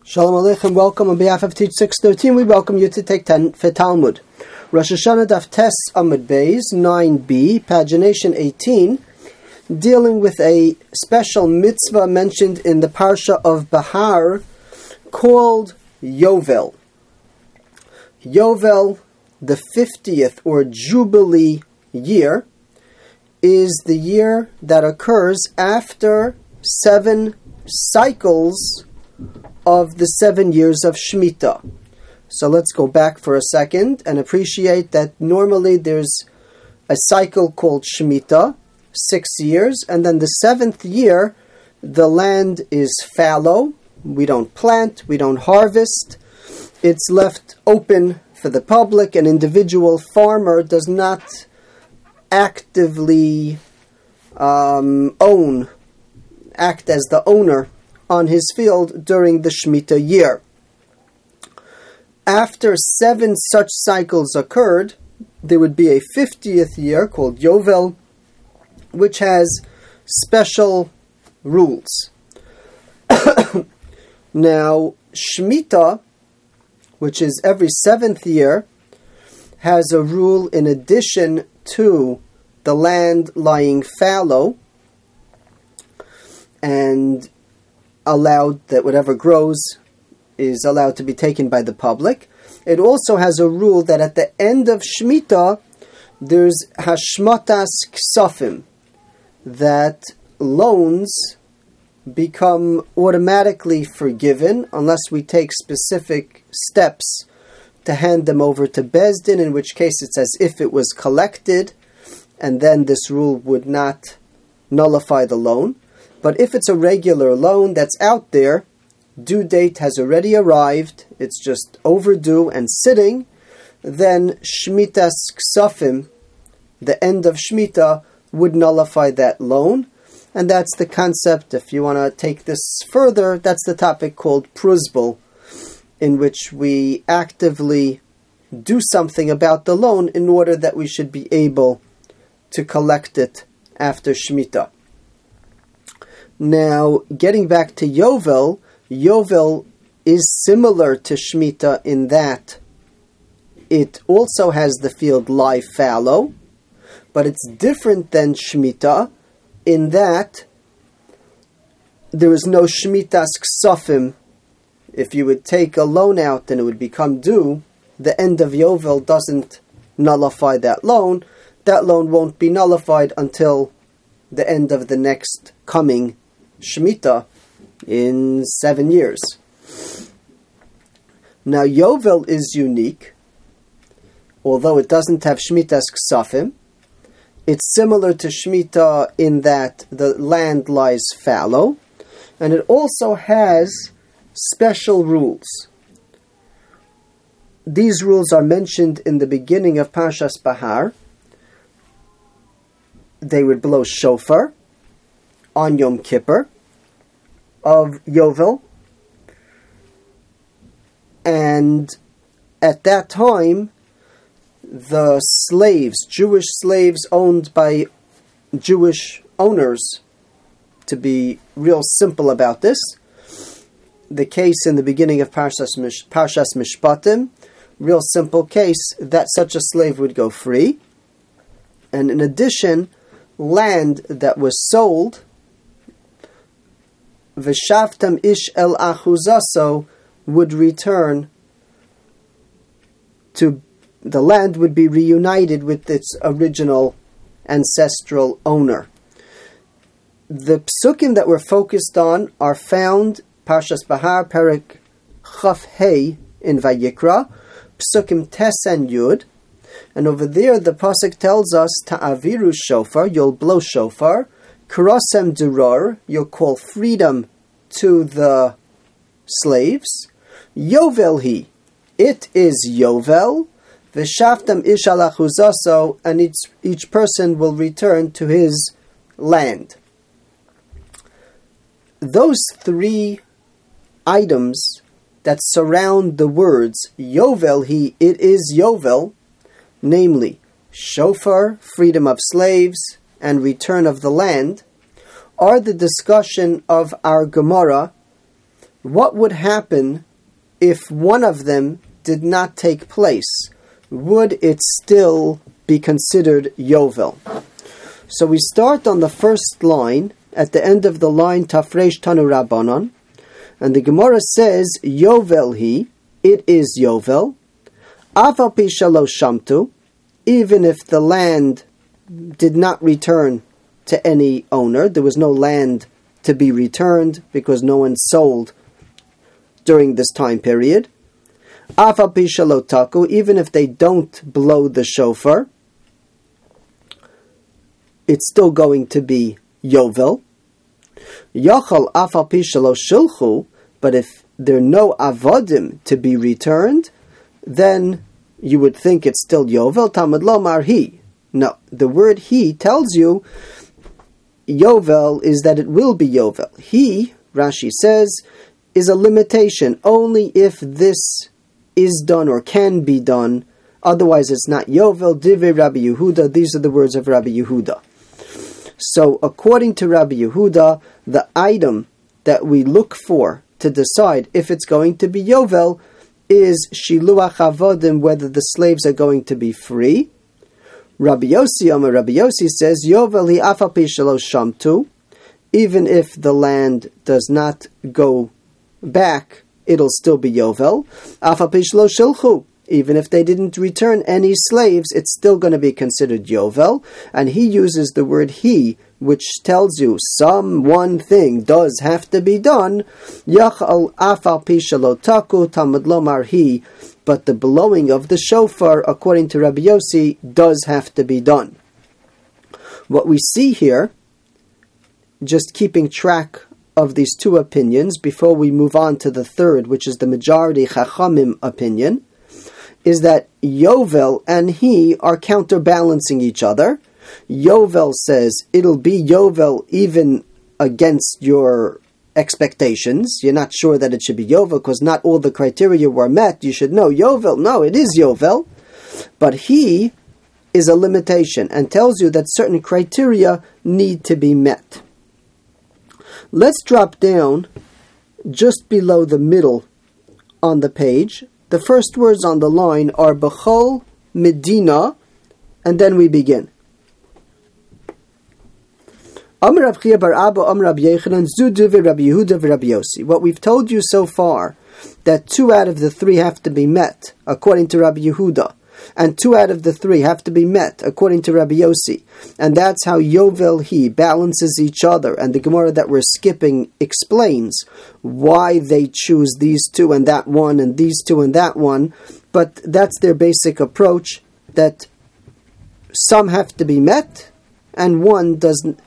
Shalom Aleichem, welcome on behalf of Teach 613. We welcome you to take 10 for Talmud. Rosh Hashanah Daf Tes Amud Beis 9b, pagination 18, dealing with a special mitzvah mentioned in the Parsha of Bahar called Yovel. Yovel, the 50th or Jubilee year, is the year that occurs after 7 cycles of the 7 years of Shemitah. So let's go back for a second and appreciate that normally there's a cycle called Shemitah, 6 years, and then the 7th year the land is fallow. We don't plant, we don't harvest. It's left open for the public. An individual farmer does not actively act as the owner on his field during the Shemitah year. After 7 such cycles occurred, there would be a 50th year called Yovel, which has special rules. Now, Shemitah, which is every 7th year, has a rule in addition to the land lying fallow and allowed that whatever grows is allowed to be taken by the public. It also has a rule that at the end of Shemitah, there's Hashmatas Ksafim, that loans become automatically forgiven unless we take specific steps to hand them over to Beis Din, in which case it's as if it was collected, and then this rule would not nullify the loan. But if it's a regular loan that's out there, due date has already arrived, it's just overdue and sitting, then Shmitas Ksafim, the end of Shemitah, would nullify that loan. And that's the concept. If you want to take this further, that's the topic called Pruzbul, in which we actively do something about the loan in order that we should be able to collect it after Shemitah. Now, getting back to Yovel, Yovel is similar to Shemitah in that it also has the field lie fallow, but it's different than Shemitah in that there is no Shmitas Ksafim. If you would take a loan out and it would become due, the end of Yovel doesn't nullify that loan. That loan won't be nullified until the end of the next coming Shemitah in 7 years. Now, Yovel is unique, although it doesn't have Shmitas Ksafim. It's similar to Shemitah in that the land lies fallow, and it also has special rules. These rules are mentioned in the beginning of Parshas Bahar. They would blow shofar on Yom Kippur of Yovel, and at that time the slaves, Jewish slaves owned by Jewish owners, to be real simple about this, the case in the beginning of Parshas Mishpatim, real simple case, that such a slave would go free, and in addition, land that was sold, V'shavtam ish el achuzaso, would return to the land, would be reunited with its original ancestral owner. The psukim that we're focused on are found Parshas Bahar, Perek Chaf Hei in Vayikra, psukim Tes and Yud, and over there the pasuk tells us Ta'aviru shofar, you'll blow shofar, Karasem Duror, you'll call freedom to the slaves. Yovel hi, it is Yovel. V'shavtam ish al achuzaso, and each person will return to his land. Those 3 items that surround the words Yovel hi, it is Yovel, namely shofar, freedom of slaves, and return of the land, are the discussion of our Gemara what would happen if one of them did not take place? Would it still be considered Yovel? So we start on the first line, at the end of the line, Tafresh Tanu Rabbanon, and the Gemara says, Yovel he, it is Yovel, Aval pi shelo shamtu, even if the land did not return to any owner, there was no land to be returned because no one sold during this time period. Aval pi shelo taku, even if they don't blow the shofar, it's still going to be Yovel. Yachal afal pi shelo shilchu, but if there are no avodim to be returned, then you would think it's still Yovel. Talmud lomar he. No, the word he tells you Yovel is that it will be Yovel. He, Rashi says, is a limitation. Only if this is done or can be done, otherwise it's not Yovel. Divrei Rabbi Yehuda, these are the words of Rabbi Yehuda. So according to Rabbi Yehuda, the item that we look for to decide if it's going to be Yovel is Shiluach Avodim, whether the slaves are going to be free. Rabbi Yossi says, Yovel hi afal pi shelo shamtu, even if the land does not go back, it'll still be Yovel. Afal pi shelo shilchu, even if they didn't return any slaves, it's still going to be considered Yovel. And he uses the word he, which tells you some one thing does have to be done. Yachal afal pi shelo taku talmud lomar he, but the blowing of the shofar, according to Rabbi Yossi, does have to be done. What we see here, just keeping track of these two opinions before we move on to the third, which is the majority Chachamim opinion, is that Yovel and he are counterbalancing each other. Yovel says it'll be Yovel even against your expectations. You're not sure that it should be Yovel because not all the criteria were met. You should know Yovel. No, it is Yovel. But he is a limitation and tells you that certain criteria need to be met. Let's drop down just below the middle on the page. The first words on the line are B'chol Medina, and then we begin. Amar Rav Chiya bar Abba, Amar Rabbi Yechanan, Zu Divrei Rabbi Yehuda v'Rabbi Yossi. What we've told you so far, that 2 out of the 3 have to be met, according to Rabbi Yehuda, and 2 out of the 3 have to be met, according to Rabbi Yossi. And that's how Yovel he balances each other. And the Gemara that we're skipping explains why they choose these 2 and that one, and these 2 and that one. But that's their basic approach, that some have to be met, and one doesn't.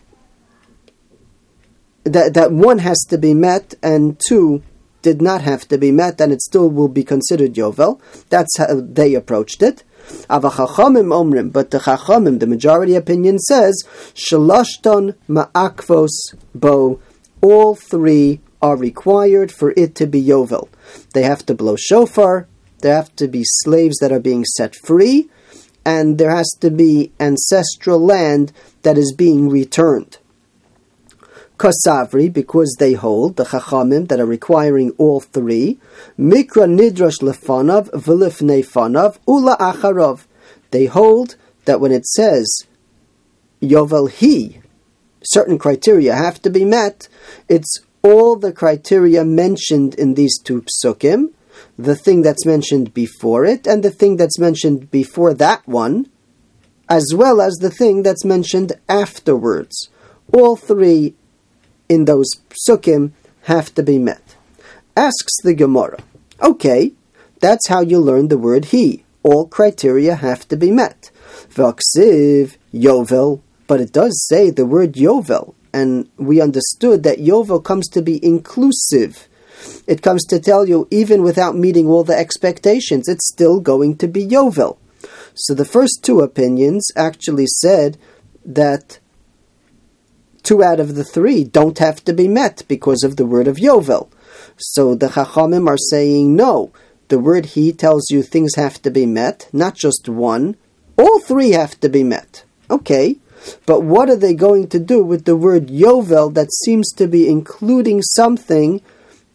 That one has to be met, and 2 did not have to be met, and it still will be considered Yovel. That's how they approached it. Ava Chachamim Omrim, but the Chachamim, the majority opinion says, Shalashton Ma'akvos Bo, all 3 are required for it to be Yovel. They have to blow shofar, there have to be slaves that are being set free, and there has to be ancestral land that is being returned. Kasavri, because they hold, the Chachamim that are requiring all 3, Mikra Nidrash Lefanav, V'lifnei Fanav, Ula Acharov. They hold that when it says Yovel he, certain criteria have to be met, it's all the criteria mentioned in these 2 psukim, the thing that's mentioned before it, and the thing that's mentioned before that one, as well as the thing that's mentioned afterwards. All 3 in those psukim have to be met. Asks the Gemara, okay, that's how you learn the word he. All criteria have to be met. V'aksiv Yovel, but it does say the word Yovel, and we understood that Yovel comes to be inclusive. It comes to tell you, even without meeting all the expectations, it's still going to be Yovel. So the first 2 opinions actually said that 2 out of the 3 don't have to be met because of the word of Yovel. So the Chachamim are saying, no, the word he tells you things have to be met, not just 1. All 3 have to be met. Okay, but what are they going to do with the word Yovel that seems to be including something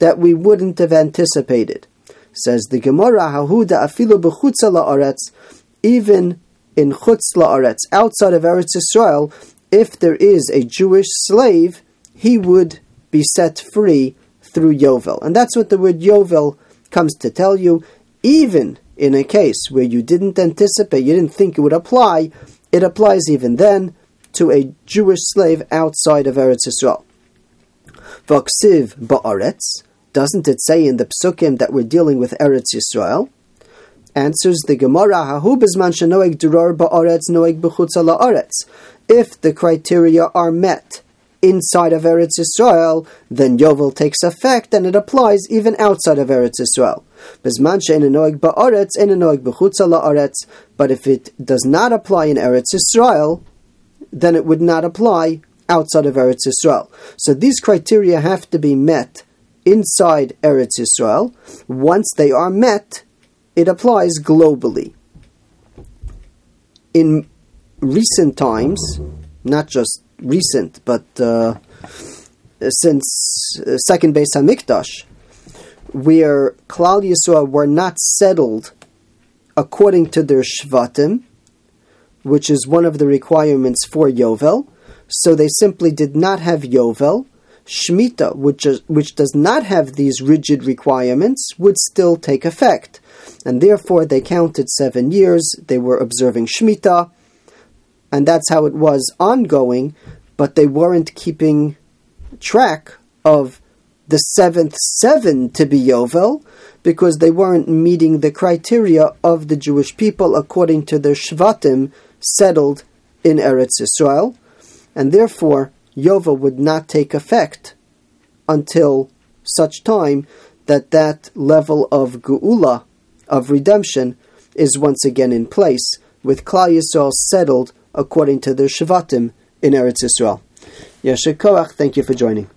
that we wouldn't have anticipated. Says the Gemara, Hahuda afilu b'chutza la'aretz, even in chutz la'aretz, outside of Eretz Yisrael, if there is a Jewish slave, he would be set free through Yovel. And that's what the word Yovel comes to tell you. Even in a case where you didn't anticipate, you didn't think it would apply, it applies even then to a Jewish slave outside of Eretz Yisrael. V'aksiv ba'aretz, doesn't it say in the Psukim that we're dealing with Eretz Yisrael? Answers the Gemara, Hahu bizman shenoeg duror ba'aretz noeg b'chutza la'aretz. If the criteria are met inside of Eretz Yisrael, then Yovel takes effect and it applies even outside of Eretz Yisrael. Bizman she'eino noeg ba'aretz, eino noeg b'chutza la'aretz. But if it does not apply in Eretz Yisrael, then it would not apply outside of Eretz Yisrael. So these criteria have to be met inside Eretz Yisrael. Once they are met, it applies globally. In recent times, not just recent, but since second Beis Hamikdash, where Klal Yisrael were not settled according to their Shvatim, which is one of the requirements for Yovel, so they simply did not have Yovel. Shemitah, which does not have these rigid requirements, would still take effect. And therefore they counted 7 years, they were observing Shemitah, and that's how it was ongoing, but they weren't keeping track of the 7th 7 to be Yovel, because they weren't meeting the criteria of the Jewish people according to their Shvatim settled in Eretz Yisrael, and therefore Yovel would not take effect until such time that that level of Geula, of redemption, is once again in place, with Klal Yisrael settled according to their Shvatim in Eretz Yisrael. Yasher Koach, thank you for joining.